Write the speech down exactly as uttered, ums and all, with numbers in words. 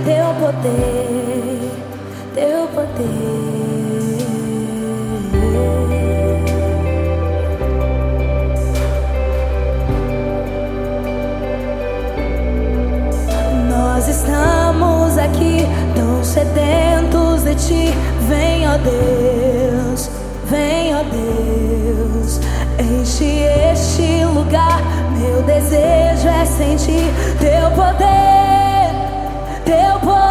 teu poder, teu poder. Nós estamos aqui tão sedentos de ti. Vem, ó Deus, vem, ó Deus, enche este lugar. Meu desejo é sentir teu poder, teu poder.